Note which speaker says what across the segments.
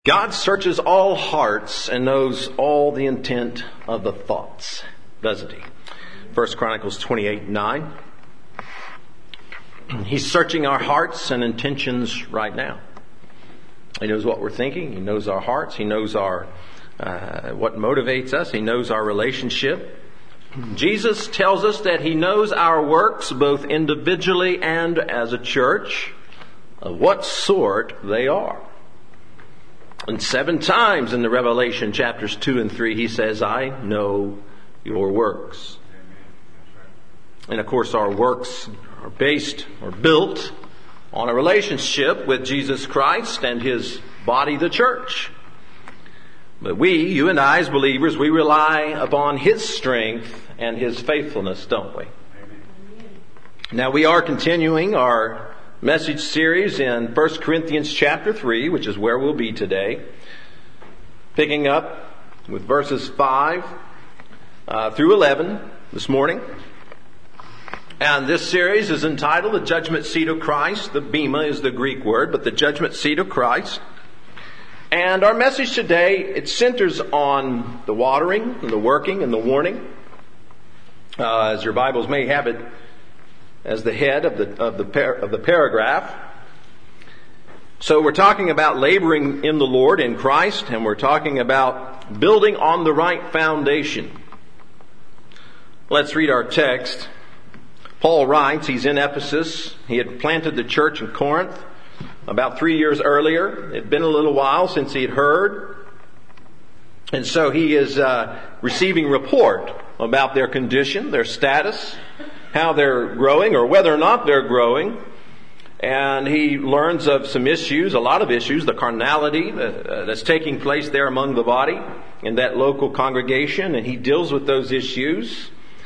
Speaker 1: God searches all hearts and knows all the intent of the thoughts, doesn't he? 1 Chronicles 28:9. He's searching our hearts and intentions right now. He knows what we're thinking. He knows our hearts. He knows our what motivates us. He knows our relationship. Jesus tells us that He knows our works both individually and as a church, of what sort they are. And 7 times in the Revelation chapters 2 and 3, He says, I know your works. And of course our works are based or built on a relationship with Jesus Christ and His body, the church. But we, you and I as believers, we rely upon His strength and His faithfulness, don't we? Now we are continuing our message series in 1 Corinthians chapter 3, which is where we'll be today. Picking up with verses 5 through 11 this morning. And this series is entitled The Judgment Seat of Christ. The bema is the Greek word, but the Judgment Seat of Christ. And our message today, it centers on the watering and the working and the warning. As your Bibles may have it as the head of the paragraph. So we're talking about laboring in the Lord, in Christ, and we're talking about building on the right foundation. Let's read our text. Paul writes, he's in Ephesus. He had planted the church in Corinth about 3 years earlier. It had been a little while since he had heard. And so he is receiving report about their condition, their status, how they're growing or whether or not they're growing. And he learns of some issues, a lot of issues, the carnality that's taking place there among the body in that local congregation. And he deals with those issues.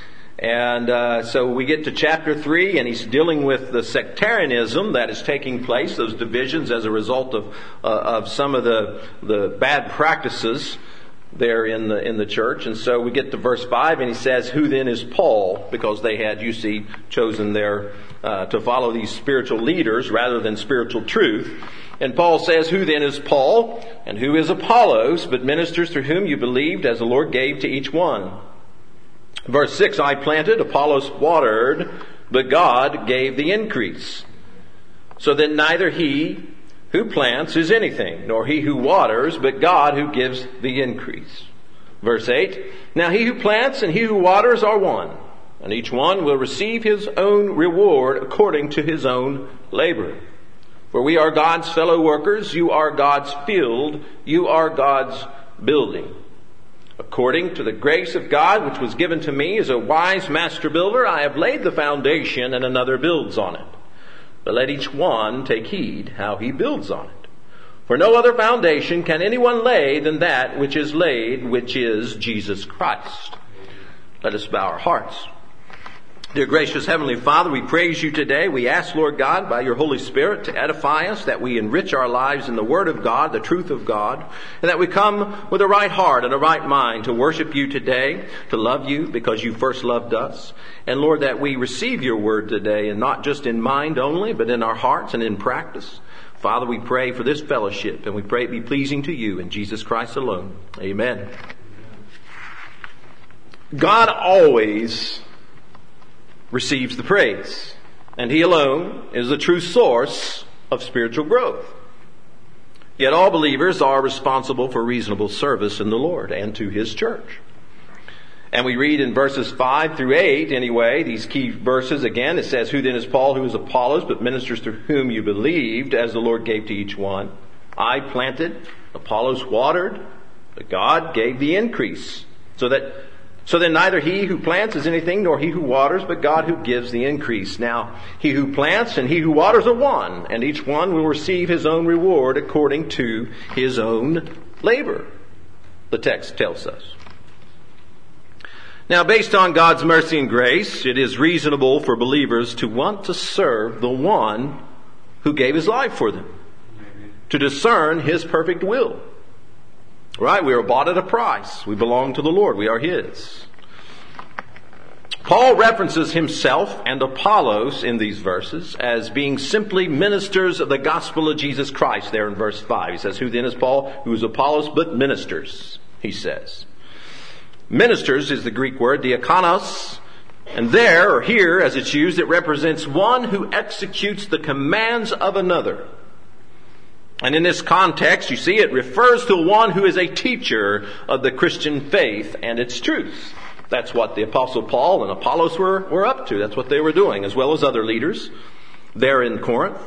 Speaker 1: And so we get to chapter 3, and he's dealing with the sectarianism that is taking place, those divisions as a result of some of the bad practices there in the church. And so we get to verse 5, and he says, who then is Paul? Because they had, you see, chosen there to follow these spiritual leaders rather than spiritual truth. And Paul says, who then is Paul? And who is Apollos, but ministers through whom you believed as the Lord gave to each one? Verse 6, I planted, Apollos watered, but God gave the increase. So then neither he who plants is anything, nor he who waters, but God who gives the increase. Verse 8, now he who plants and he who waters are one, and each one will receive his own reward according to his own labor. For we are God's fellow workers, you are God's field, you are God's building. According to the grace of God which was given to me as a wise master builder, I have laid the foundation and another builds on it. But let each one take heed how he builds on it. For no other foundation can anyone lay than that which is laid, which is Jesus Christ. Let us bow our hearts. Dear gracious Heavenly Father, we praise you today. We ask, Lord God, by your Holy Spirit to edify us, that we enrich our lives in the Word of God, the truth of God, and that we come with a right heart and a right mind to worship you today, to love you because you first loved us. And Lord, that we receive your Word today, and not just in mind only, but in our hearts and in practice. Father, we pray for this fellowship, and we pray it be pleasing to you in Jesus Christ alone. Amen. God always receives the praise, and He alone is the true source of spiritual growth. Yet all believers are responsible for reasonable service in the Lord and to His church. And we read in verses 5 through 8, anyway, these key verses again, it says, who then is Paul, who is Apollos, but ministers through whom you believed, as the Lord gave to each one. I planted, Apollos watered, but God gave the increase. So then neither he who plants is anything, nor he who waters, but God who gives the increase. Now, he who plants and he who waters are one, and each one will receive his own reward according to his own labor, the text tells us. Now, based on God's mercy and grace, it is reasonable for believers to want to serve the one who gave his life for them, to discern his perfect will. Right? We are bought at a price. We belong to the Lord. We are His. Paul references himself and Apollos in these verses as being simply ministers of the gospel of Jesus Christ there in verse 5. He says, who then is Paul? Who is Apollos? But ministers, he says. Ministers is the Greek word, diakonos. And there, or here, as it's used, it represents one who executes the commands of another. And in this context, you see, it refers to one who is a teacher of the Christian faith and its truths. That's what the Apostle Paul and Apollos were up to. That's what they were doing, as well as other leaders there in Corinth.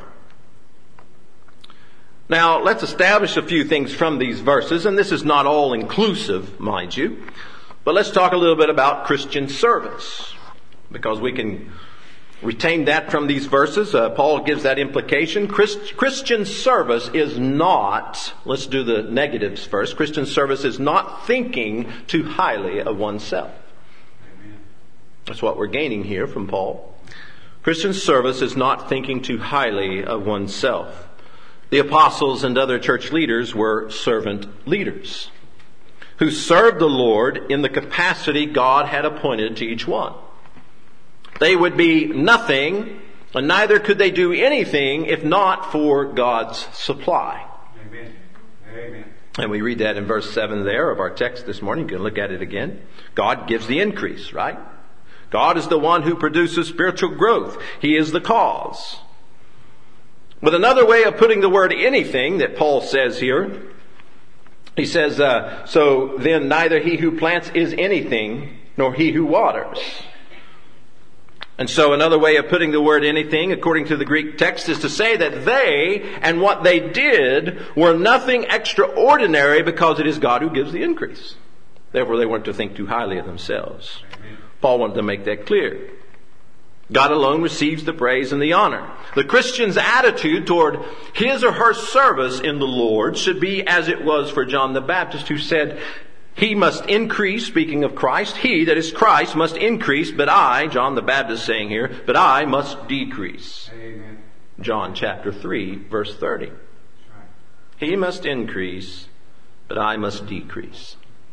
Speaker 1: Now, let's establish a few things from these verses, and this is not all inclusive, mind you. But let's talk a little bit about Christian service, because we can retain that from these verses. Paul gives that implication. Christian service is not, let's do the negatives first. Christian service is not thinking too highly of oneself. Amen. That's what we're gaining here from Paul. Christian service is not thinking too highly of oneself. The apostles and other church leaders were servant leaders who served the Lord in the capacity God had appointed to each one. They would be nothing, and neither could they do anything if not for God's supply. Amen. Amen. And we read that in verse 7 there of our text this morning. You can look at it again. God gives the increase, right? God is the one who produces spiritual growth. He is the cause. With another way of putting the word anything that Paul says here, he says, so then neither he who plants is anything, nor he who waters. And so another way of putting the word anything, according to the Greek text, is to say that they and what they did were nothing extraordinary because it is God who gives the increase. Therefore, they weren't to think too highly of themselves. Amen. Paul wanted to make that clear. God alone receives the praise and the honor. The Christian's attitude toward his or her service in the Lord should be as it was for John the Baptist, who said, he must increase, speaking of Christ, he, that is Christ, must increase, but I, John the Baptist saying here, but I must decrease. Amen. John chapter 3, verse 30. That's right. He must increase, but I must decrease.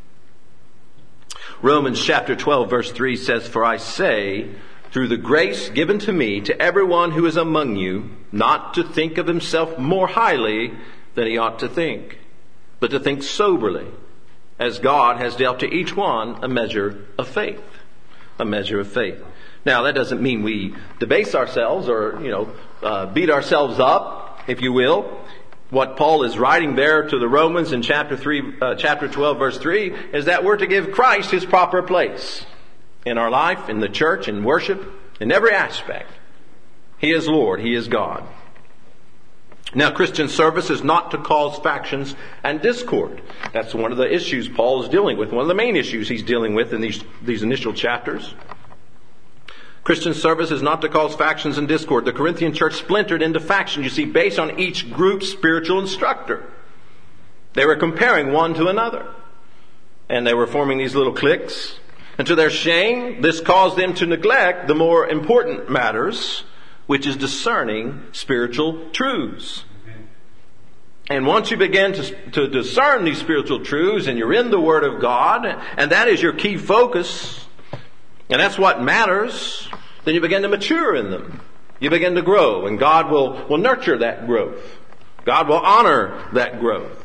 Speaker 1: Romans chapter 12, verse 3 says, for I say, through the grace given to me, to everyone who is among you, not to think of himself more highly than he ought to think, but to think soberly, as God has dealt to each one a measure of faith. A measure of faith. Now, that doesn't mean we debase ourselves or, beat ourselves up, if you will. What Paul is writing there to the Romans in chapter 12, verse 3, is that we're to give Christ his proper place in our life, in the church, in worship, in every aspect. He is Lord. He is God. Now, Christian service is not to cause factions and discord. That's one of the issues Paul is dealing with. One of the main issues he's dealing with in these initial chapters. Christian service is not to cause factions and discord. The Corinthian church splintered into factions, you see, based on each group's spiritual instructor. They were comparing one to another. And they were forming these little cliques. And to their shame, this caused them to neglect the more important matters, which is discerning spiritual truths. And once you begin to discern these spiritual truths, and you're in the Word of God, and that is your key focus, and that's what matters, then you begin to mature in them. You begin to grow, and God will nurture that growth. God will honor that growth.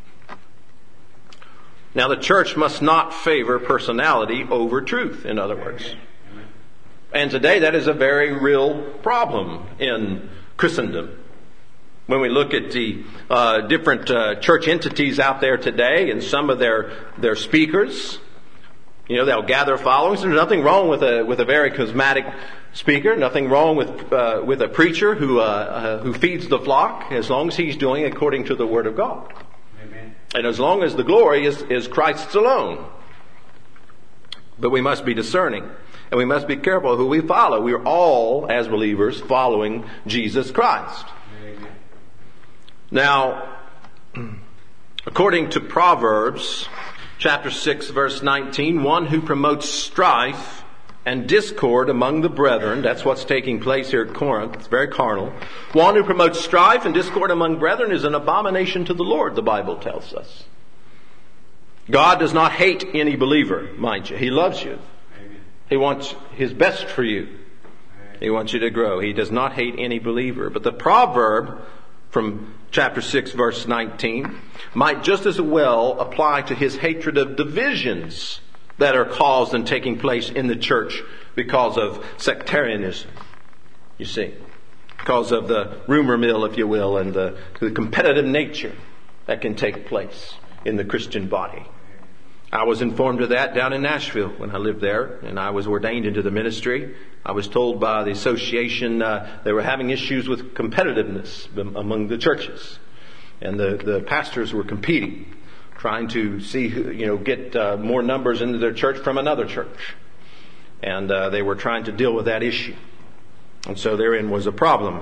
Speaker 1: Now, the church must not favor personality over truth, in other words. And today that is a very real problem in Christendom. When we look at the different church entities out there today and some of their speakers, they'll gather followings. There's nothing wrong with a very charismatic speaker, nothing wrong with a preacher who feeds the flock, as long as he's doing according to the Word of God. Amen. And as long as the glory is Christ's alone. But we must be discerning. And we must be careful who we follow. We are all, as believers, following Jesus Christ. Amen. Now, according to Proverbs chapter 6, verse 19, one who promotes strife and discord among the brethren, that's what's taking place here at Corinth. It's very carnal. One who promotes strife and discord among brethren is an abomination to the Lord, the Bible tells us. God does not hate any believer, mind you. He loves you. He wants His best for you. He wants you to grow. He does not hate any believer. But the proverb from chapter 6, verse 19, might just as well apply to His hatred of divisions that are caused and taking place in the church because of sectarianism. You see, because of the rumor mill, if you will, and the competitive nature that can take place in the Christian body. I was informed of that down in Nashville when I lived there, and I was ordained into the ministry. I was told by the association they were having issues with competitiveness among the churches, and the pastors were competing, trying to see get more numbers into their church from another church, and they were trying to deal with that issue, and so therein was a problem,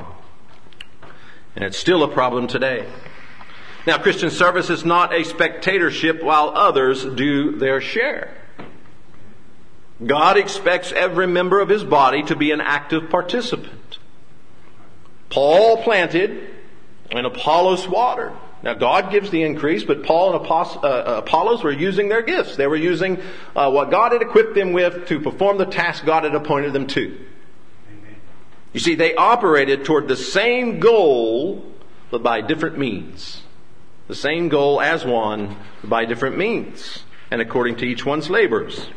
Speaker 1: and it's still a problem today. Now, Christian service is not a spectatorship while others do their share. God expects every member of His body to be an active participant. Paul planted and Apollos watered. Now, God gives the increase, but Paul and Apollos were using their gifts. They were using what God had equipped them with to perform the task God had appointed them to. Amen. You see, they operated toward the same goal, but by different means. The same goal as one, by different means, and according to each one's labors.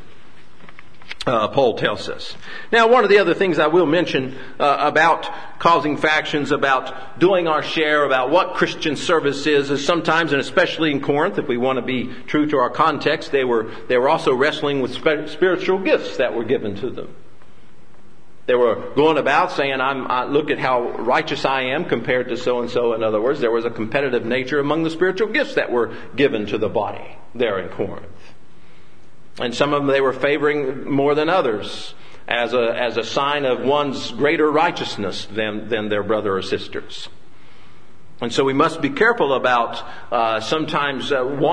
Speaker 1: Paul tells us. Now, one of the other things I will mention about causing factions, about doing our share, about what Christian service is sometimes, and especially in Corinth, if we want to be true to our context, they were also wrestling with spiritual gifts that were given to them. They were going about saying, look at how righteous I am compared to so-and-so. In other words, there was a competitive nature among the spiritual gifts that were given to the body there in Corinth. And some of them they were favoring more than others as a sign of one's greater righteousness than their brother or sisters. And so we must be careful about sometimes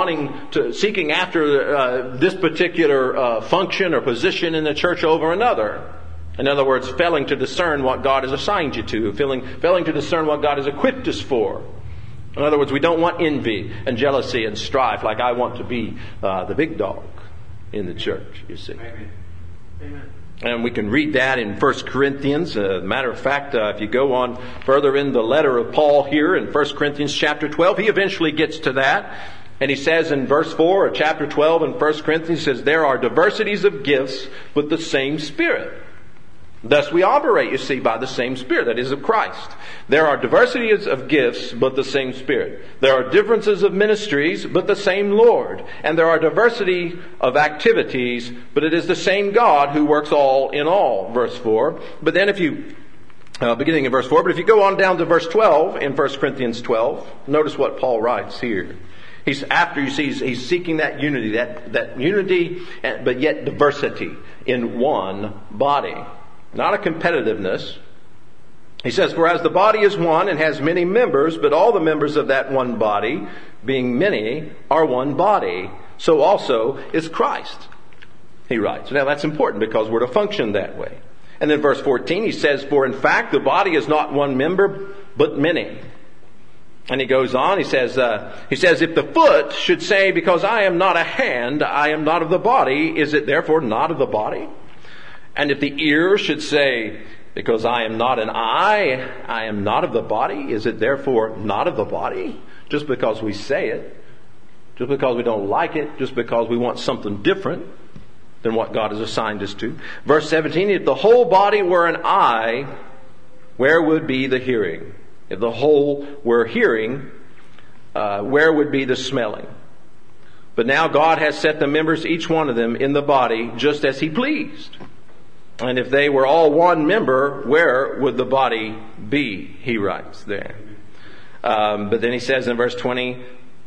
Speaker 1: seeking after this particular function or position in the church over another. In other words, failing to discern what God has assigned you to, failing to discern what God has equipped us for. In other words, we don't want envy and jealousy and strife like I want to be the big dog in the church, you see.
Speaker 2: Amen. Amen.
Speaker 1: And we can read that in 1 Corinthians. Matter of fact, if you go on further in the letter of Paul here in 1 Corinthians chapter 12, he eventually gets to that. And he says in verse 4 of chapter 12 in 1 Corinthians, he says, there are diversities of gifts, but the same Spirit. Thus we operate, you see, by the same Spirit, that is of Christ. There are diversities of gifts, but the same Spirit. There are differences of ministries, but the same Lord. And there are diversity of activities, but it is the same God who works all in all. Verse 4. But then beginning in verse 4, but if you go on down to verse 12 in 1 Corinthians 12, notice what Paul writes here. He's seeking that unity, that unity, but yet diversity in one body. Not a competitiveness. He says, for as the body is one and has many members, but all the members of that one body, being many, are one body, so also is Christ, he writes. Now that's important because we're to function that way. And then verse 14, he says, for in fact the body is not one member, but many. And he goes on, he says, if the foot should say, because I am not a hand, I am not of the body, is it therefore not of the body? And if the ear should say, because I am not an eye, I am not of the body, is it therefore not of the body? Just because we say it, just because we don't like it, just because we want something different than what God has assigned us to. Verse 17, if the whole body were an eye, where would be the hearing? If the whole were hearing, where would be the smelling? But now God has set the members, each one of them, in the body just as He pleased. And if they were all one member, where would the body be? He writes there. But then he says in verse 20,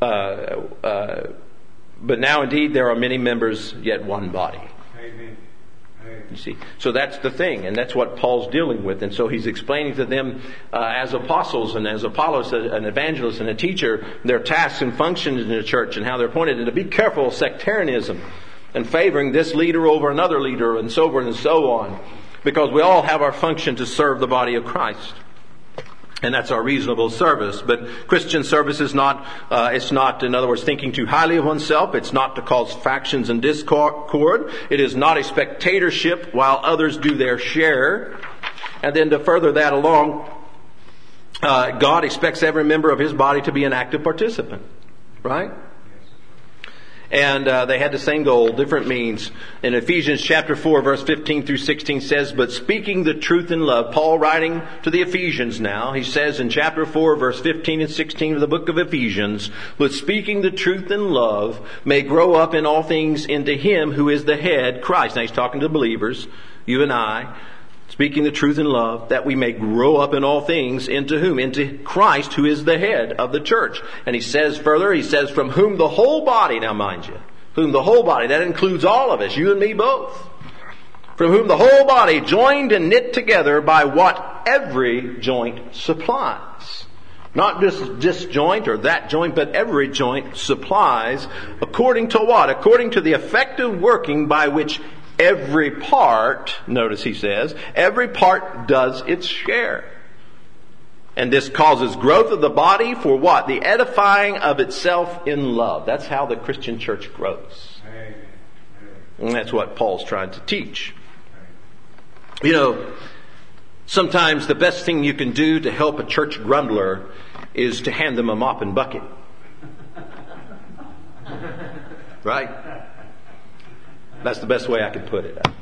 Speaker 1: but now indeed there are many members, yet one body.
Speaker 2: Amen.
Speaker 1: You see, so that's the thing, and that's what Paul's dealing with. And so he's explaining to them as apostles and as Apollos, an evangelist and a teacher, their tasks and functions in the church and how they're appointed, and to be careful of sectarianism and favoring this leader over another leader and so forth and so on, because we all have our function to serve the body of Christ. And that's our reasonable service. But Christian service is not, it's not, in other words, thinking too highly of oneself. It's not to cause factions and discord. It is not a spectatorship while others do their share. And then to further that along, God expects every member of His body to be an active participant. Right? And they had the same goal, different means. In Ephesians chapter 4, verse 15 through 16 says, but speaking the truth in love, Paul writing to the Ephesians now, he says in chapter 4, verse 15 and 16 of the book of Ephesians, but speaking the truth in love may grow up in all things into Him who is the head, Christ. Now he's talking to believers, you and I, speaking the truth in love, that we may grow up in all things into whom? Into Christ, who is the head of the church. And he says further, he says, from whom the whole body, now mind you, whom the whole body, that includes all of us, you and me both. From whom the whole body, joined and knit together by what every joint supplies. Not just this joint or that joint, but every joint supplies. According to what? According to the effective working by which every part, notice he says, every part does its share. And this causes growth of the body for what? The edifying of itself in love. That's how the Christian church grows. And that's what Paul's trying to teach. You know, sometimes the best thing you can do to help a church grumbler is to hand them a mop and bucket. Right? That's the best way I could put it.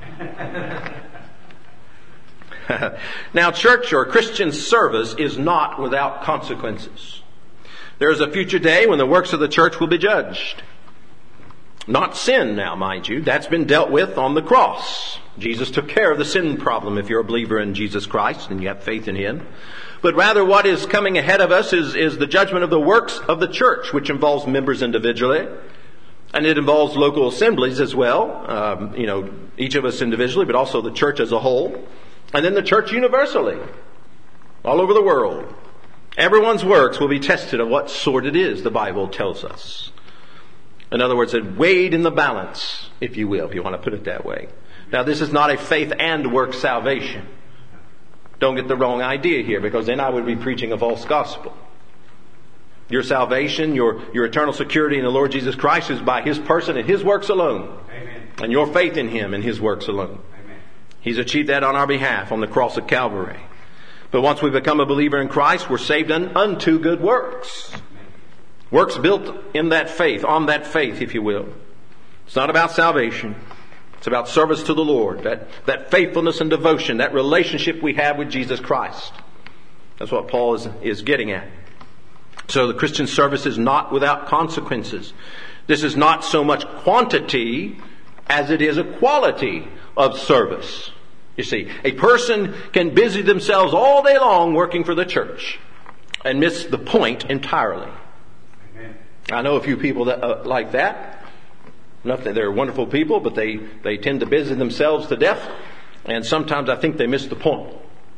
Speaker 1: Now, church or Christian service is not without consequences. There is a future day when the works of the church will be judged. Not sin now, mind you. That's been dealt with on the cross. Jesus took care of the sin problem if you're a believer in Jesus Christ and you have faith in Him. But rather what is coming ahead of us is the judgment of the works of the church, which involves members individually. And it involves local assemblies as well, each of us individually, but also the church as a whole. And then the church universally, all over the world. Everyone's works will be tested of what sort it is, the Bible tells us. In other words, it weighed in the balance, if you will, if you want to put it that way. Now, this is not a faith and work salvation. Don't get the wrong idea here, because then I would be preaching a false gospel. Your salvation, your eternal security in the Lord Jesus Christ is by His person and His works alone. Amen. And your faith in Him and His works alone. Amen. He's achieved that on our behalf on the cross of Calvary. But once we become a believer in Christ, we're saved unto good works. Amen. Works built in that faith, on that faith, if you will. It's not about salvation. It's about service to the Lord. That faithfulness and devotion, that relationship we have with Jesus Christ. That's what Paul is getting at. So the Christian service is not without consequences. This is not so much quantity as it is a quality of service. You see, a person can busy themselves all day long working for the church and miss the point entirely. Amen. I know a few people that like that. Nothing, they're wonderful people, but they tend to busy themselves to death, and sometimes I think they miss the point.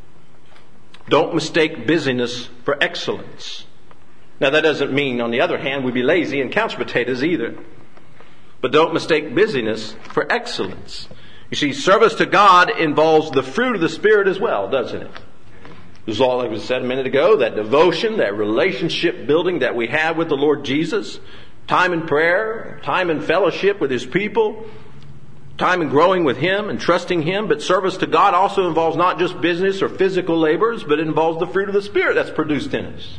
Speaker 1: Don't mistake busyness for excellence. Now that doesn't mean, on the other hand, we be lazy and couch potatoes either. But don't mistake busyness for excellence. You see, service to God involves the fruit of the Spirit as well, doesn't it? This is all like was said a minute ago, that devotion, that relationship building that we have with the Lord Jesus, time in prayer, time in fellowship with His people, time in growing with Him and trusting Him. But service to God also involves not just business or physical labors, but it involves the fruit of the Spirit that's produced in us.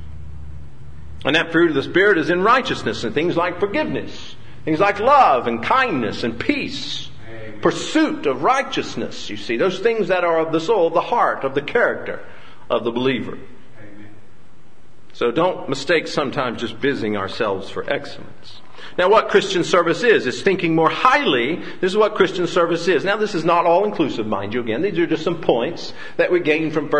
Speaker 1: And that fruit of the Spirit is in righteousness and things like forgiveness, things like love and kindness and peace, Amen. Pursuit of righteousness. You see, those things that are of the soul, of the heart, of the character of the believer. Amen. So don't mistake sometimes just busying ourselves for excellence. Now what Christian service is thinking more highly. This is what Christian service is. Now this is not all inclusive, mind you. Again, these are just some points that we gain from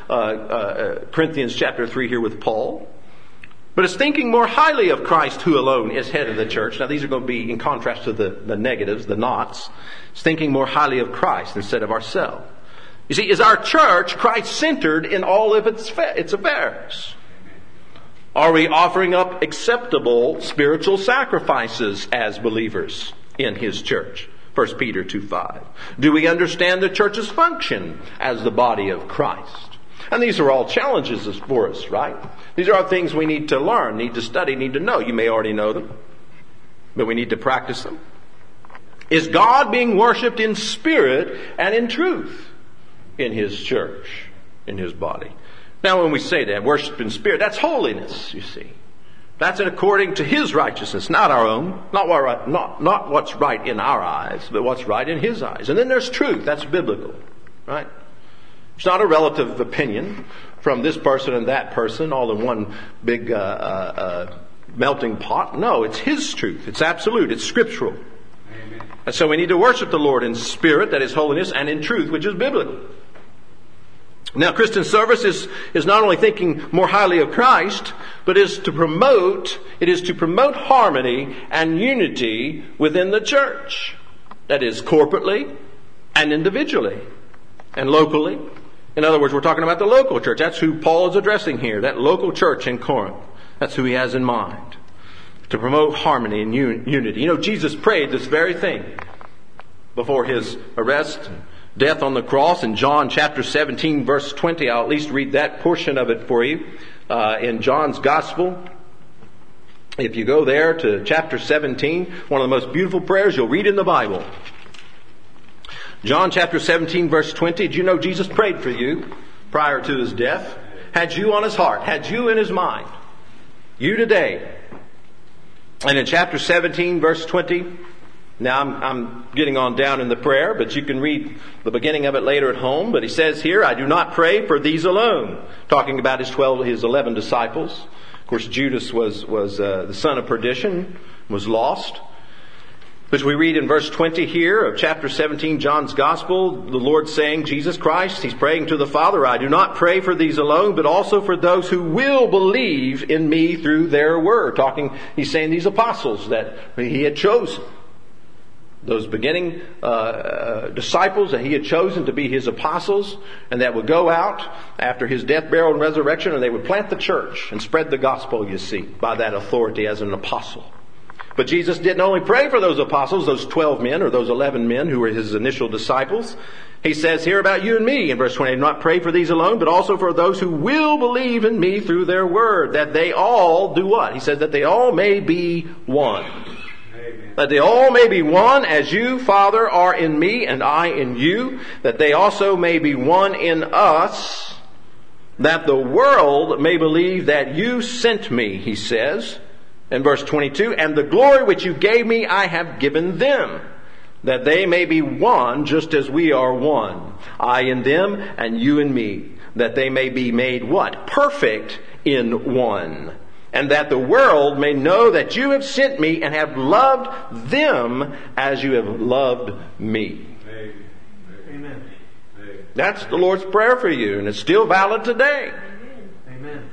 Speaker 1: 1 Corinthians chapter 3 here with Paul. But it's thinking more highly of Christ, who alone is head of the church. Now these are going to be in contrast to the negatives, the nots. It's thinking more highly of Christ instead of ourselves. You see, is our church Christ-centered in all of its affairs? Are we offering up acceptable spiritual sacrifices as believers in His church? 1 Peter 2:5. Do we understand the church's function as the body of Christ? And these are all challenges for us, right? These are all things we need to learn, need to study, need to know. You may already know them, but we need to practice them. Is God being worshipped in spirit and in truth in His church, in His body? Now when we say that, worship in spirit, that's holiness, you see. That's according to His righteousness, not our own. Not what's right in our eyes, but what's right in His eyes. And then there's truth. That's biblical, right? It's not a relative opinion from this person and that person all in one big melting pot. No, it's His truth. It's absolute. It's scriptural. Amen. And so we need to worship the Lord in spirit, that is holiness, and in truth, which is biblical. Now, Christian service is not only thinking more highly of Christ, but it is to promote harmony and unity within the church. That is, corporately and individually and locally. In other words, we're talking about the local church. That's who Paul is addressing here, that local church in Corinth. That's who he has in mind. To promote harmony and unity. You know, Jesus prayed this very thing before His arrest, death on the cross in John chapter 17 verse 20. I'll at least read that portion of it for you in John's Gospel. If you go there to chapter 17, one of the most beautiful prayers you'll read in the Bible. John chapter 17 verse 20. Did you know Jesus prayed for you prior to His death? Had you on His heart, had you in His mind. You today. And in chapter 17 verse 20, now I'm getting on down in the prayer, but you can read the beginning of it later at home. But he says here, I do not pray for these alone. Talking about his 11 disciples. Of course, Judas was the son of perdition, was lost. But we read in verse 20 here of chapter 17, John's Gospel, the Lord saying, Jesus Christ, He's praying to the Father, I do not pray for these alone, but also for those who will believe in me through their word. He's saying these apostles that He had chosen. Those beginning disciples that He had chosen to be His apostles, and that would go out after His death, burial, and resurrection, and they would plant the church and spread the gospel, you see, by that authority as an apostle. But Jesus didn't only pray for those apostles, those 12 men or those 11 men who were His initial disciples. He says here about you and me in verse 20, not pray for these alone, but also for those who will believe in me through their word, that they all do what? He says that they all may be one. Amen. That they all may be one as you, Father, are in me and I in you, that they also may be one in us, that the world may believe that you sent me, he says. In verse 22, and the glory which you gave me I have given them, that they may be one just as we are one. I in them and you in me, that they may be made what? Perfect in one. And that the world may know that you have sent me and have loved them as you have loved me. Amen. That's the Lord's prayer for you, and it's still valid today. Amen.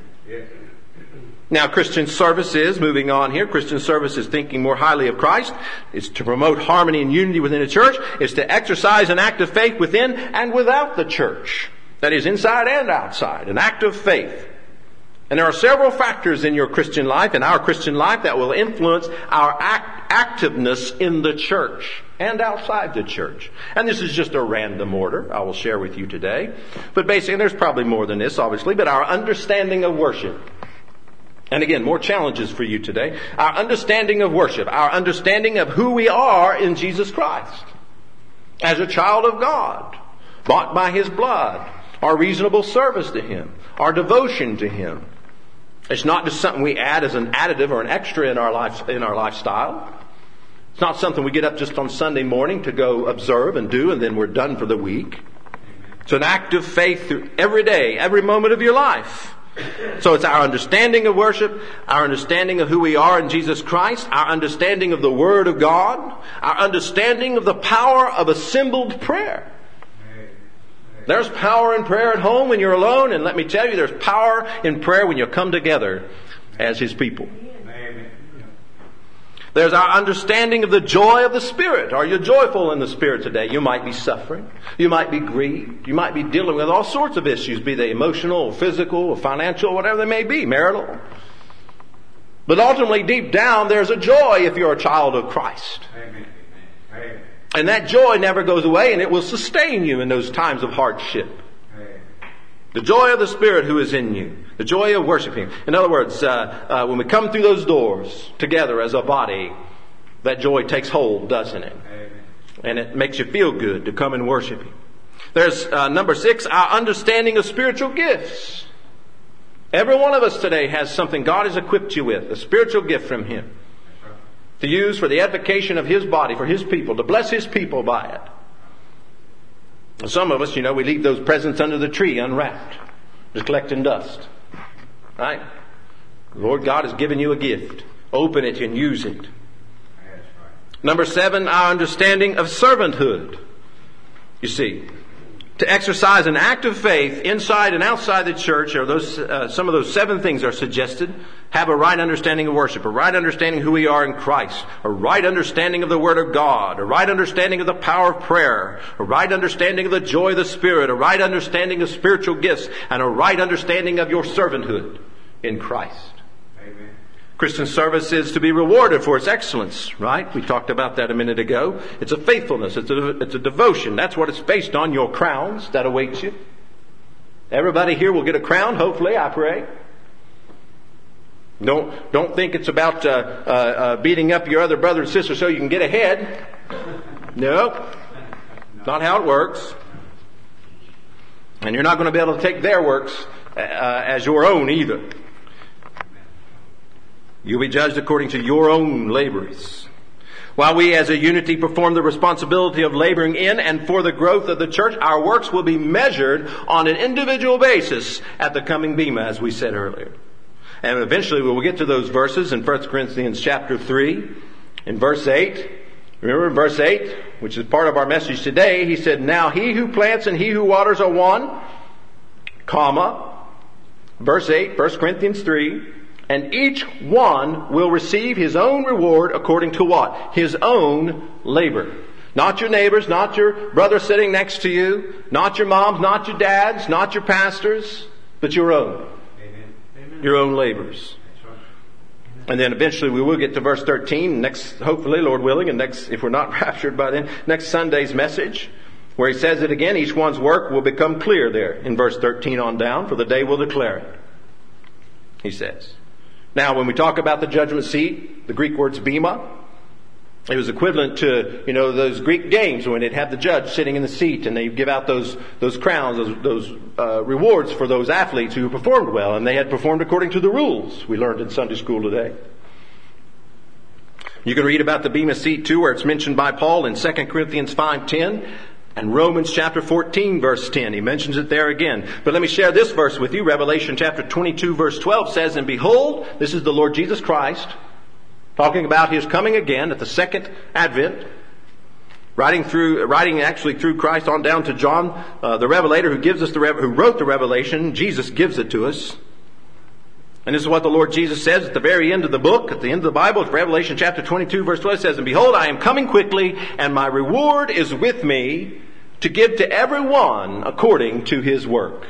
Speaker 1: Now, Christian service is, moving on here, Christian service is thinking more highly of Christ. It's to promote harmony and unity within the church. It's to exercise an act of faith within and without the church. That is, inside and outside. An act of faith. And there are several factors in your Christian life, in our Christian life, that will influence our activeness in the church and outside the church. And this is just a random order I will share with you today. But basically, there's probably more than this, obviously, but our understanding of worship. And again, more challenges for you today. Our understanding of worship, our understanding of who we are in Jesus Christ. As a child of God, bought by His blood, our reasonable service to Him, our devotion to Him. It's not just something we add as an additive or an extra in our lifestyle. It's not something we get up just on Sunday morning to go observe and do, and then we're done for the week. It's an act of faith through every day, every moment of your life. So it's our understanding of worship, our understanding of who we are in Jesus Christ, our understanding of the Word of God, our understanding of the power of assembled prayer. There's power in prayer at home when you're alone, and let me tell you, there's power in prayer when you come together as His people. There's our understanding of the joy of the Spirit. Are you joyful in the Spirit today? You might be suffering. You might be grieved. You might be dealing with all sorts of issues, be they emotional or physical or financial, whatever they may be, marital. But ultimately, deep down, there's a joy if you're a child of Christ. Amen. Amen. And that joy never goes away, and it will sustain you in those times of hardship. Amen. The joy of the Spirit who is in you. The joy of worshiping. In other words, when we come through those doors together as a body, that joy takes hold, doesn't it? Amen. And it makes you feel good to come and worship Him. There's number 6, our understanding of spiritual gifts. Every one of us today has something God has equipped you with, a spiritual gift from Him, to use for the edification of His body, for His people, to bless His people by it. And some of us, we leave those presents under the tree unwrapped, just collecting dust. Right? The Lord God has given you a gift. Open it and use it. Number 7, our understanding of servanthood. You see, to exercise an active faith inside and outside the church, or some of those 7 things are suggested. Have a right understanding of worship, a right understanding of who we are in Christ, a right understanding of the Word of God, a right understanding of the power of prayer, a right understanding of the joy of the Spirit, a right understanding of spiritual gifts, and a right understanding of your servanthood in Christ. Amen. Christian service is to be rewarded for its excellence, right? We talked about that a minute ago. It's a faithfulness. It's a devotion. That's what it's based on, your crowns that await you. Everybody here will get a crown, hopefully, I pray. Don't think it's about beating up your other brother and sister so you can get ahead. No. Not how it works. And you're not going to be able to take their works as your own either. You'll be judged according to your own labors. While we as a unity perform the responsibility of laboring in and for the growth of the church, our works will be measured on an individual basis at the coming bema, as we said earlier. And eventually we will get to those verses in 1 Corinthians chapter 3, in verse 8. Remember in verse 8, which is part of our message today, he said, "Now he who plants and he who waters are one, comma, verse 8, 1 Corinthians 3, and each one will receive his own reward according to what? His own labor." Not your neighbors, not your brother sitting next to you, not your moms, not your dads, not your pastors, but your own. Amen. Your own labors. And then eventually we will get to verse 13, next, hopefully, Lord willing, and next, if we're not raptured by then, next Sunday's message, where he says it again, each one's work will become clear there in verse 13 on down, for the day will declare it. He says. Now, when we talk about the judgment seat, the Greek word's bema. It was equivalent to, those Greek games when they'd have the judge sitting in the seat and they'd give out those crowns, those rewards for those athletes who performed well, and they had performed according to the rules we learned in Sunday school today. You can read about the bema seat too, where it's mentioned by Paul in 2 Corinthians 5:10 and Romans chapter 14 verse 10. He mentions it there again. But let me share this verse with you. Revelation chapter 22 verse 12 says, "And behold, this is the Lord Jesus Christ, talking about His coming again at the second advent, writing actually through Christ on down to John, the Revelator, who wrote the Revelation. Jesus gives it to us. And this is what the Lord Jesus says at the very end of the book, at the end of the Bible, Revelation chapter 22 verse 12 says, "And behold, I am coming quickly, and my reward is with me to give to every one according to his work."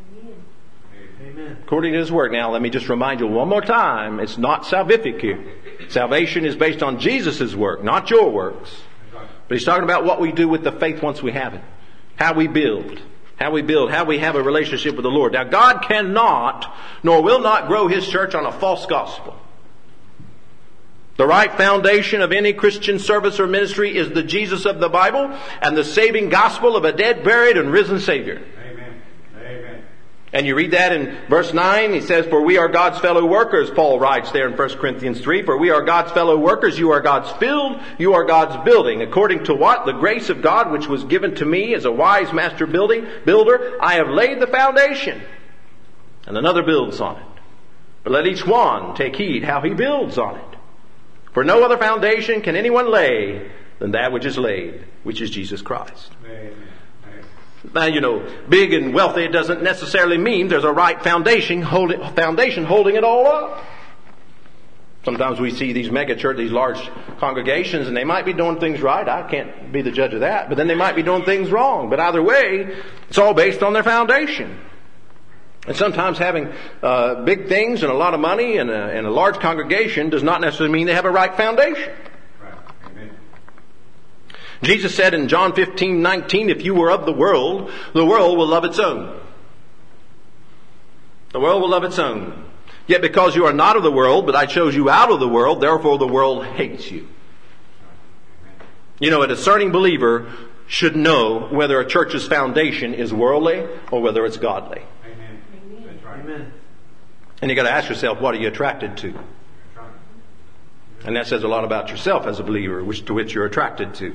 Speaker 1: Amen. According to his work. Now, let me just remind you one more time, it's not salvific here. Salvation is based on Jesus' work, not your works. But he's talking about what we do with the faith once we have it. How we build, how we have a relationship with the Lord. Now, God cannot, nor will not grow His church on a false gospel. The right foundation of any Christian service or ministry is the Jesus of the Bible and the saving gospel of a dead, buried, and risen Savior. Amen. Amen. And you read that in verse 9. He says, "For we are God's fellow workers," Paul writes there in 1 Corinthians 3. "For we are God's fellow workers. You are God's field. You are God's building. According to what? The grace of God which was given to me as a wise master builder, I have laid the foundation, and another builds on it. But let each one take heed how he builds on it. For no other foundation can anyone lay than that which is laid, which is Jesus Christ." Amen. Now, big and wealthy, it doesn't necessarily mean there's a right foundation holding it all up. Sometimes we see these mega churches, these large congregations, and they might be doing things right. I can't be the judge of that. But then they might be doing things wrong. But either way, it's all based on their foundation. And sometimes having big things and a lot of money and a large congregation does not necessarily mean they have a right foundation. Right. Amen. Jesus said in John 15:19, "If you were of the world will love its own." The world will love its own. Yet because you are not of the world, but I chose you out of the world, therefore the world hates you. You know, a discerning believer should know whether a church's foundation is worldly or whether it's godly.
Speaker 2: Amen. That's right. Amen.
Speaker 1: And you got to ask yourself, what are you attracted to? And that says a lot about yourself as a believer, to which you're attracted to.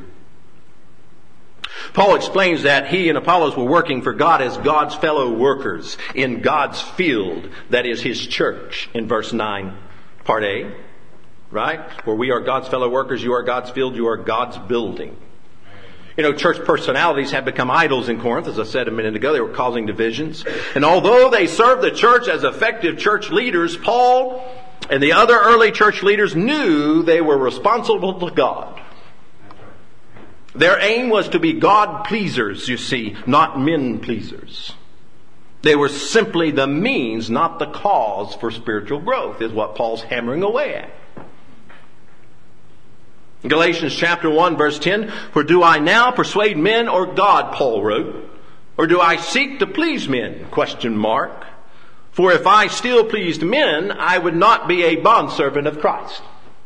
Speaker 1: Paul explains that he and Apollos were working for God as God's fellow workers in God's field, that is His church, in verse 9, part A. Right? Where we are God's fellow workers, you are God's field, you are God's building. You know, church personalities have become idols in Corinth. As I said a minute ago, they were causing divisions. And although they served the church as effective church leaders, Paul and the other early church leaders knew they were responsible to God. Their aim was to be God pleasers, you see, not men pleasers. They were simply the means, not the cause for spiritual growth, is what Paul's hammering away at. Galatians chapter 1 verse 10, for do I now persuade men or God, Paul wrote, or do I seek to please men? ? For if I still pleased men, I would not be a bondservant of Christ.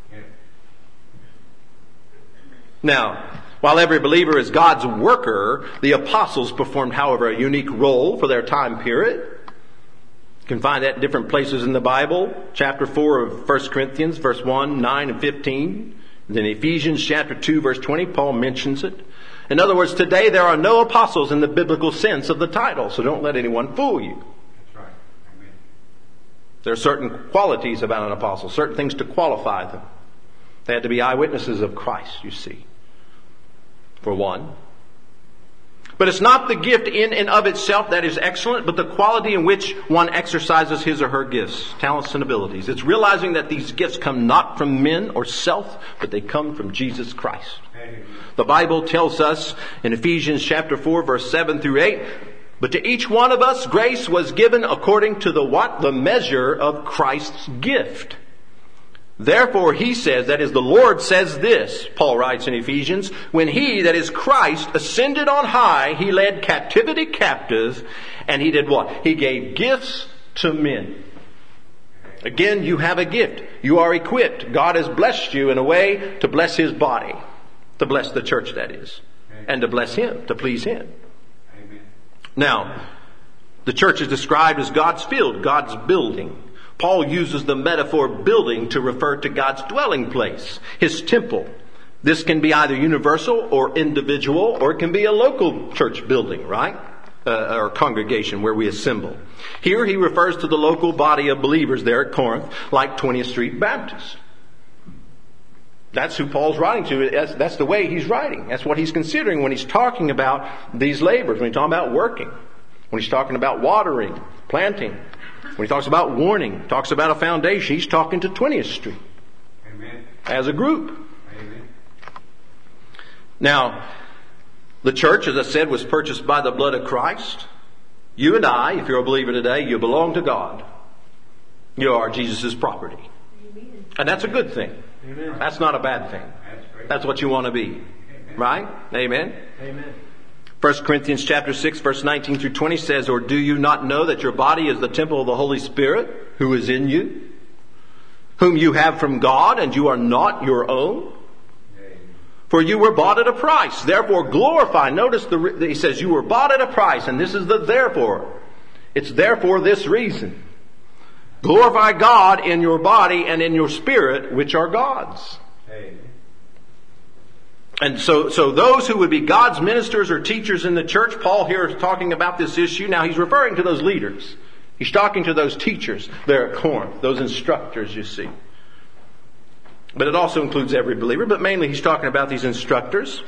Speaker 1: Now, while every believer is God's worker, the apostles performed, however, a unique role for their time period. You can find that in different places in the Bible. Chapter 4 of 1 Corinthians, verse 1, 9, and 15. Then Ephesians chapter 2, verse 20, Paul mentions it. In other words, today there are no apostles in the biblical sense of the title, so don't let anyone fool you.
Speaker 2: That's right. Amen.
Speaker 1: There are certain qualities about an apostle, certain things to qualify them. They had to be eyewitnesses of Christ, you see, for one. But it's not the gift in and of itself that is excellent, but the quality in which one exercises his or her gifts, talents, and abilities. It's realizing that these gifts come not from men or self, but they come from Jesus Christ.
Speaker 2: Amen.
Speaker 1: The Bible tells us in Ephesians chapter 4, verse 7 through 8, but to each one of us grace was given according to the what? The measure of Christ's gift. Therefore, he says, that is, the Lord says this, Paul writes in Ephesians, when he, that is Christ, ascended on high, he led captivity captive, and he did what? He gave gifts to men. Again, you have a gift. You are equipped. God has blessed you in a way to bless His body. To bless the church, that is. And to bless Him, to please Him.
Speaker 2: Amen.
Speaker 1: Now, the church is described as God's field, God's building. Paul uses the metaphor building to refer to God's dwelling place, His temple. This can be either universal or individual, or it can be a local church building, right? Or congregation where we assemble. Here he refers to the local body of believers there at Corinth, like 20th Street Baptist. That's who Paul's writing to. That's the way he's writing. That's what he's considering when he's talking about these labors, when he's talking about working, when he's talking about watering, planting. When he talks about warning, talks about a foundation, he's talking to 20th Street.
Speaker 2: Amen.
Speaker 1: As a group.
Speaker 2: Amen.
Speaker 1: Now, the church, as I said, was purchased by the blood of Christ. You and I, if you're a believer today, you belong to God. You are Jesus' property. Amen. And that's a good thing.
Speaker 2: Amen.
Speaker 1: That's not a bad thing. That's what you want to be.
Speaker 2: Amen.
Speaker 1: Right? Amen?
Speaker 2: Amen.
Speaker 1: 1 Corinthians chapter 6, verse 19 through 20 says, or do you not know that your body is the temple of the Holy Spirit who is in you, whom you have from God, and you are not your own? For you were bought at a price. Therefore glorify. Notice he says you were bought at a price, and this is the therefore. It's therefore this reason. Glorify God in your body and in your spirit, which are God's.
Speaker 2: Amen.
Speaker 1: And so those who would be God's ministers or teachers in the church, Paul here is talking about this issue. Now he's referring to those leaders. He's talking to those teachers there at Corinth, those instructors, you see. But it also includes every believer, but mainly he's talking about these instructors.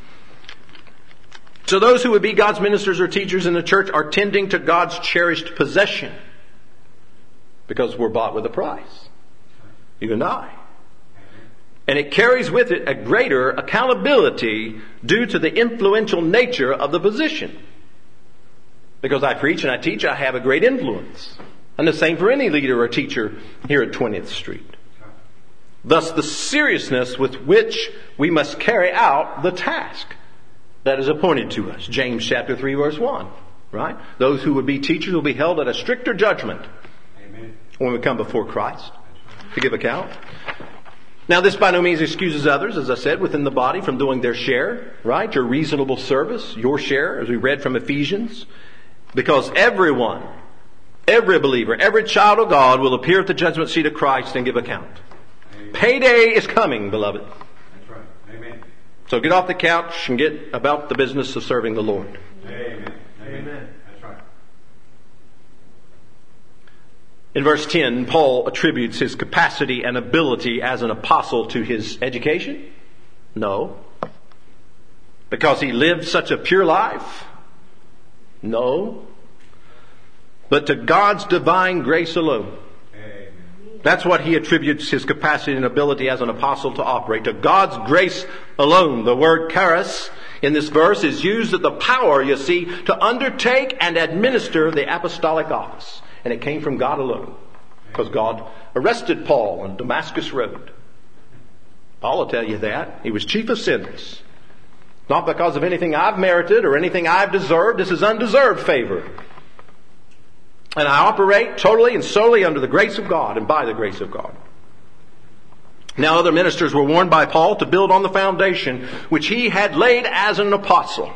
Speaker 1: So those who would be God's ministers or teachers in the church are tending to God's cherished possession, because we're bought with a price. You and I. And it carries with it a greater accountability due to the influential nature of the position. Because I preach and I teach, I have a great influence. And the same for any leader or teacher here at 20th Street. Thus the seriousness with which we must carry out the task that is appointed to us. James chapter 3 verse 1. Right? Those who would be teachers will be held at a stricter judgment
Speaker 2: Amen.
Speaker 1: when we come before Christ to give account. Now, this by no means excuses others, as I said, within the body from doing their share, right? Your reasonable service, your share, as we read from Ephesians. Because everyone, every believer, every child of God will appear at the judgment seat of Christ and give account.
Speaker 2: Amen.
Speaker 1: Payday is coming, beloved.
Speaker 2: That's right. Amen.
Speaker 1: So get off the couch and get about the business of serving the Lord.
Speaker 2: Amen. Amen. That's right.
Speaker 1: In verse 10, Paul attributes his capacity and ability as an apostle to his education? No. Because he lived such a pure life? No. But to God's divine grace alone.
Speaker 2: Amen.
Speaker 1: That's what he attributes his capacity and ability as an apostle to operate. To God's grace alone. The word charis in this verse is used as the power, you see, to undertake and administer the apostolic office. And it came from God alone. Because God arrested Paul on Damascus Road. Paul will tell you that. He was chief of sinners. Not because of anything I've merited or anything I've deserved. This is undeserved favor. And I operate totally and solely under the grace of God and by the grace of God. Now other ministers were warned by Paul to build on the foundation which he had laid as an apostle.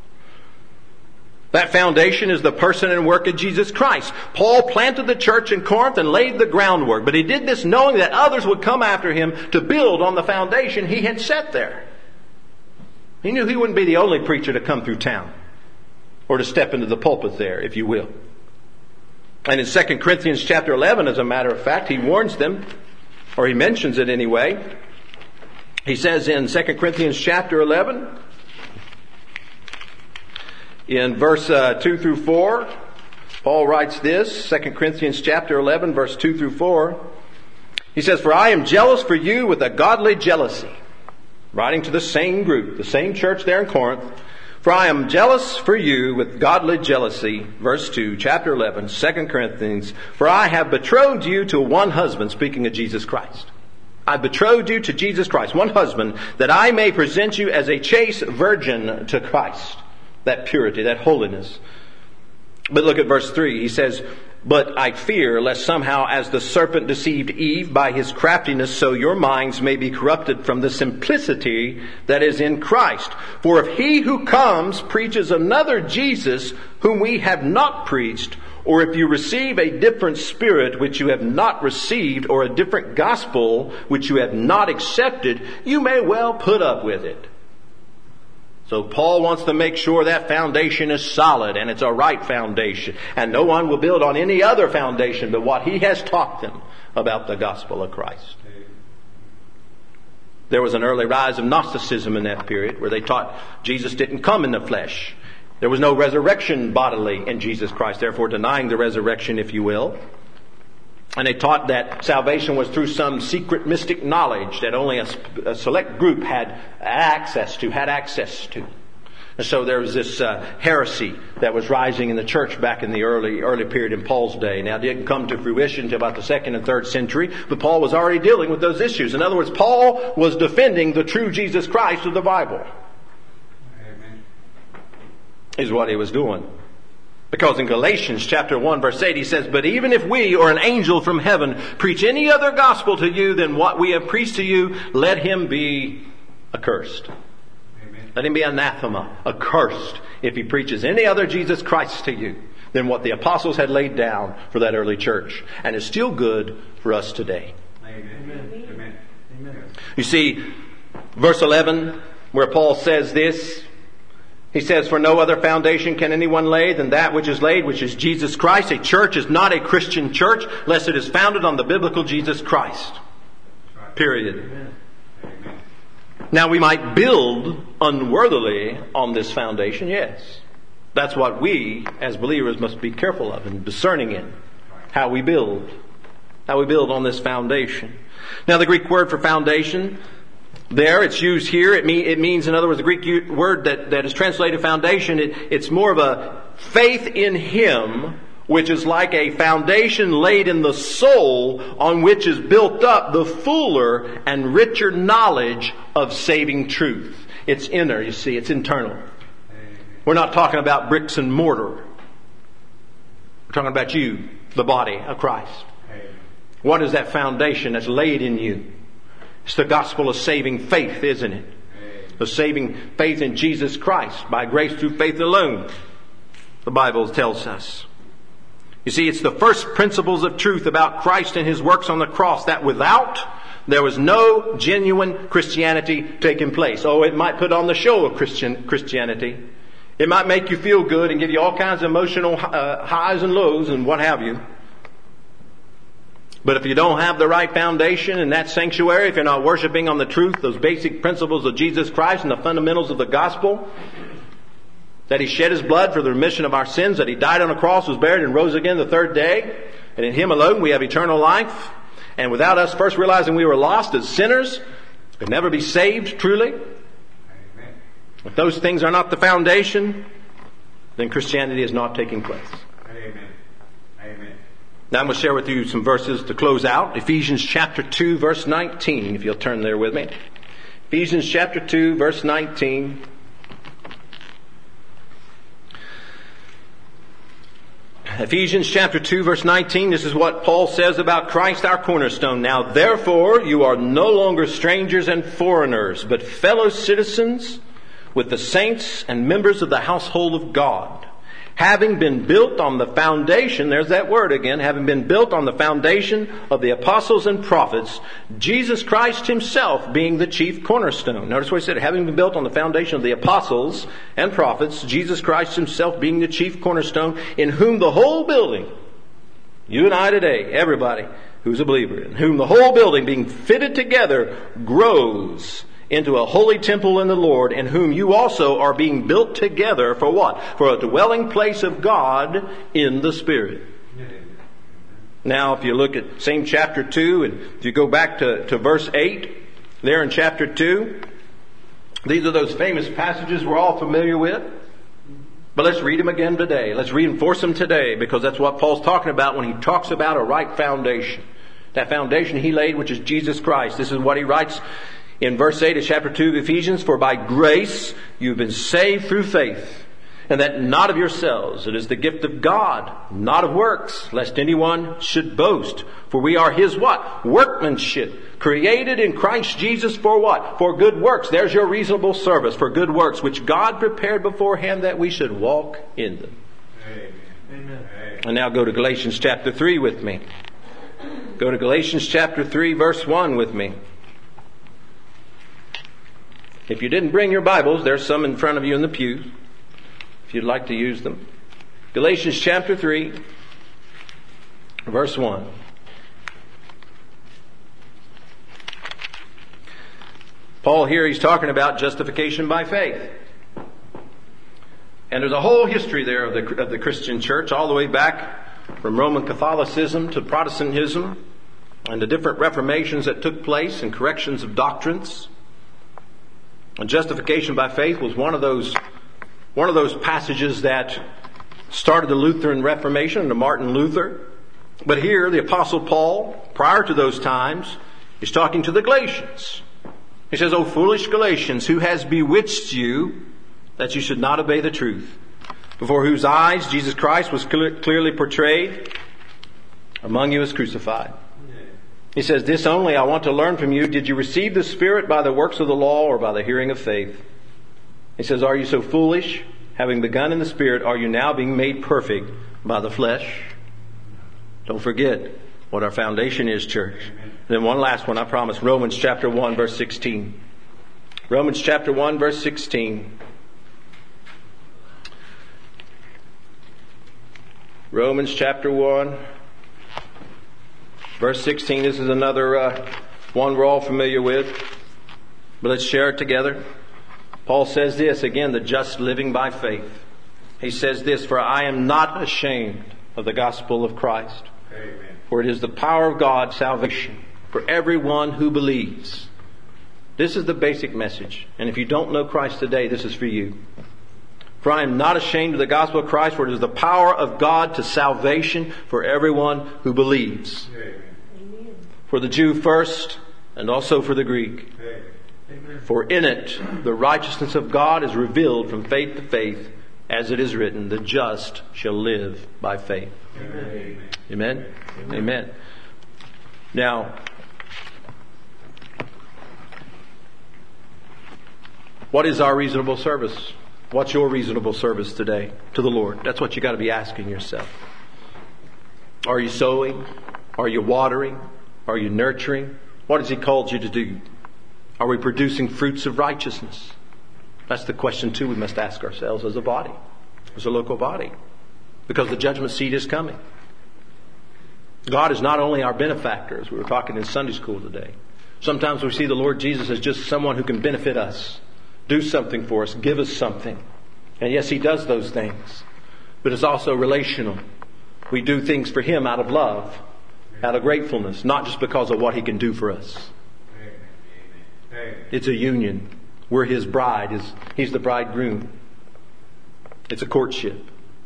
Speaker 1: That foundation is the person and work of Jesus Christ. Paul planted the church in Corinth and laid the groundwork, but he did this knowing that others would come after him to build on the foundation he had set there. He knew he wouldn't be the only preacher to come through town or to step into the pulpit there, if you will. And in 2 Corinthians chapter 11, as a matter of fact, he warns them, or he mentions it anyway. He says in 2 Corinthians chapter 11, in verse 2 through 4, Paul writes this, 2 Corinthians chapter 11, verse 2 through 4. He says, "For I am jealous for you with a godly jealousy." Writing to the same group, the same church there in Corinth. "For I am jealous for you with godly jealousy." Verse 2, chapter 11, 2 Corinthians. "For I have betrothed you to one husband," speaking of Jesus Christ. "I betrothed you to Jesus Christ, one husband, that I may present you as a chaste virgin to Christ." That purity, that holiness. But look at verse 3. He says, "But I fear lest somehow as the serpent deceived Eve by his craftiness, so your minds may be corrupted from the simplicity that is in Christ. For if he who comes preaches another Jesus whom we have not preached, or if you receive a different spirit which you have not received, or a different gospel which you have not accepted, you may well put up with it." So Paul wants to make sure that foundation is solid and it's a right foundation. And no one will build on any other foundation but what he has taught them about the gospel of Christ. There was an early rise of Gnosticism in that period where they taught Jesus didn't come in the flesh. There was no resurrection bodily in Jesus Christ, therefore denying the resurrection, if you will. And they taught that salvation was through some secret mystic knowledge that only a select group had access to. And so there was this heresy that was rising in the church back in the early period in Paul's day. Now it didn't come to fruition until about the 2nd and 3rd century, but Paul was already dealing with those issues. In other words, Paul was defending the true Jesus Christ of the Bible.
Speaker 2: Amen.
Speaker 1: Is what he was doing. Because in Galatians chapter 1 verse 8 he says, "But even if we or an angel from heaven preach any other gospel to you than what we have preached to you, let him be accursed."
Speaker 2: Amen.
Speaker 1: Let him be anathema, accursed, if he preaches any other Jesus Christ to you than what the apostles had laid down for that early church. And is still good for us today.
Speaker 2: Amen. Amen. Amen.
Speaker 1: You see, verse 11, where Paul says this, he says, "For no other foundation can anyone lay than that which is laid, which is Jesus Christ." A church is not a Christian church unless it is founded on the biblical Jesus Christ. Period.
Speaker 2: Amen.
Speaker 1: Now we might build unworthily on this foundation, yes. That's what we, as believers, must be careful of and discerning in. How we build. How we build on this foundation. Now the Greek word for foundation, there, it's used here. It means, in other words, the Greek word that is translated foundation, it's more of a faith in Him, which is like a foundation laid in the soul on which is built up the fuller and richer knowledge of saving truth. It's inner, you see, it's internal. We're not talking about bricks and mortar. We're talking about you, the body of Christ.
Speaker 2: Amen.
Speaker 1: What is that foundation that's laid in you? It's the gospel of saving faith, isn't it? The saving faith in Jesus Christ by grace through faith alone, the Bible tells us. You see, it's the first principles of truth about Christ and His works on the cross that without, there was no genuine Christianity taking place. Oh, it might put on the show of Christianity. It might make you feel good and give you all kinds of emotional highs and lows and what have you. But if you don't have the right foundation in that sanctuary, if you're not worshiping on the truth, those basic principles of Jesus Christ and the fundamentals of the gospel, that He shed His blood for the remission of our sins, that He died on a cross, was buried, and rose again the third day, and in Him alone we have eternal life, and without us first realizing we were lost as sinners, could never be saved truly.
Speaker 2: Amen.
Speaker 1: If those things are not the foundation, then Christianity is not taking place.
Speaker 2: Amen. Amen.
Speaker 1: Now I'm going to share with you some verses to close out. Ephesians chapter 2, verse 19, if you'll turn there with me. Ephesians chapter 2, verse 19. Ephesians chapter 2, verse 19, this is what Paul says about Christ, our cornerstone. Now, therefore, you are no longer strangers and foreigners, but fellow citizens with the saints and members of the household of God, having been built on the foundation, there's that word again, having been built on the foundation of the apostles and prophets, Jesus Christ Himself being the chief cornerstone. Notice what he said, having been built on the foundation of the apostles and prophets, Jesus Christ Himself being the chief cornerstone, in whom the whole building, you and I today, everybody who's a believer, in whom the whole building being fitted together grows into a holy temple in the Lord, in whom you also are being built together for what? For a dwelling place of God in the Spirit. Now, if you look at same chapter 2, and if you go back to verse 8, there in chapter 2, these are those famous passages we're all familiar with. But let's read them again today. Let's reinforce them today, because that's what Paul's talking about when he talks about a right foundation. That foundation he laid, which is Jesus Christ. This is what he writes in verse 8 of chapter 2 of Ephesians, for by grace you've been saved through faith, and that not of yourselves. It is the gift of God, not of works, lest anyone should boast. For we are His what? Workmanship, created in Christ Jesus for what? For good works. There's your reasonable service, for good works, which God prepared beforehand that we should walk in them.
Speaker 2: Amen.
Speaker 1: And now go to Galatians chapter 3 with me. Go to Galatians chapter 3, verse 1 with me. If you didn't bring your Bibles, there's some in front of you in the pew, if you'd like to use them. Galatians chapter 3, verse 1. Paul here, he's talking about justification by faith. And there's a whole history there of the Christian church, all the way back from Roman Catholicism to Protestantism, and the different reformations that took place and corrections of doctrines. And justification by faith was one of those passages that started the Lutheran Reformation under Martin Luther. But here, the Apostle Paul, prior to those times, is talking to the Galatians. He says, O foolish Galatians, who has bewitched you that you should not obey the truth, before whose eyes Jesus Christ was clearly portrayed among you as crucified. He says, this only I want to learn from you. Did you receive the Spirit by the works of the law or by the hearing of faith? He says, are you so foolish? Having begun in the Spirit, are you now being made perfect by the flesh? Don't forget what our foundation is, church. And then one last one, I promise. Romans chapter 1, verse 16. Romans chapter 1, verse 16. Romans chapter 1. Verse 16, this is another one we're all familiar with. But let's share it together. Paul says this, again, the just living by faith. He says this, for I am not ashamed of the gospel of Christ.
Speaker 2: Amen.
Speaker 1: For it is the power of God, salvation, for everyone who believes. This is the basic message. And if you don't know Christ today, this is for you. For I am not ashamed of the gospel of Christ, for it is the power of God to salvation for everyone who believes.
Speaker 2: Amen.
Speaker 1: For the Jew first, and also for the Greek.
Speaker 2: Amen.
Speaker 1: For in it the righteousness of God is revealed from faith to faith, as it is written, the just shall live by faith.
Speaker 2: Amen.
Speaker 1: Amen? Amen. Now, what is our reasonable service? What's your reasonable service today to the Lord? That's what you got to be asking yourself. Are you sowing? Are you watering? Are you nurturing? What has He called you to do? Are we producing fruits of righteousness? That's the question too we must ask ourselves as a body, as a local body. Because the judgment seat is coming. God is not only our benefactor, as we were talking in Sunday school today. Sometimes we see the Lord Jesus as just someone who can benefit us, do something for us, give us something. And yes, He does those things. But it's also relational. We do things for Him out of love, out of gratefulness, not just because of what He can do for us. It's a union. We're His bride. He's the bridegroom. It's a courtship.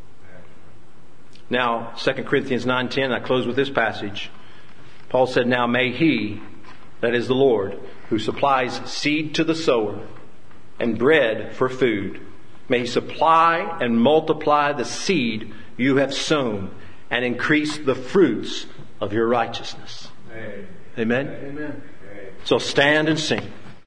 Speaker 1: Now, 2 Corinthians 9:10, I close with this passage. Paul said, now may He, that is the Lord, who supplies seed to the sower and bread for food, may He supply and multiply the seed you have sown and increase the fruits of your righteousness. Amen?
Speaker 2: Amen.
Speaker 1: So stand and sing.